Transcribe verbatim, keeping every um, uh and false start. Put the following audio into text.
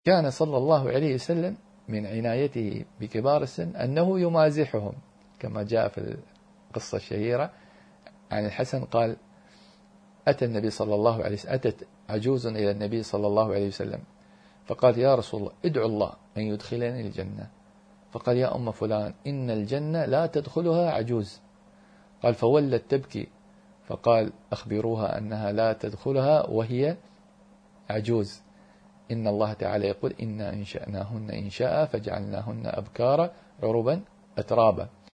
كان صلى الله عليه وسلم من عنايته بكبار السن أنه يمازحهم، كما جاء في القصة الشهيرة عن الحسن قال: أتى النبي صلى الله عليه وسلم أتت عجوز إلى النبي صلى الله عليه وسلم فقال: يا رسول الله ادعو الله أن يدخلني الجنة. فقال: يا أم فلان إن الجنة لا تدخلها عجوز. قال: فولت تبكي. فقال: أخبروها أنها لا تدخلها وهي عجوز. إن الله تعالى يقول: إنا إنشأناهن إنشاء فجعلناهن أبكارا عربا أترابا.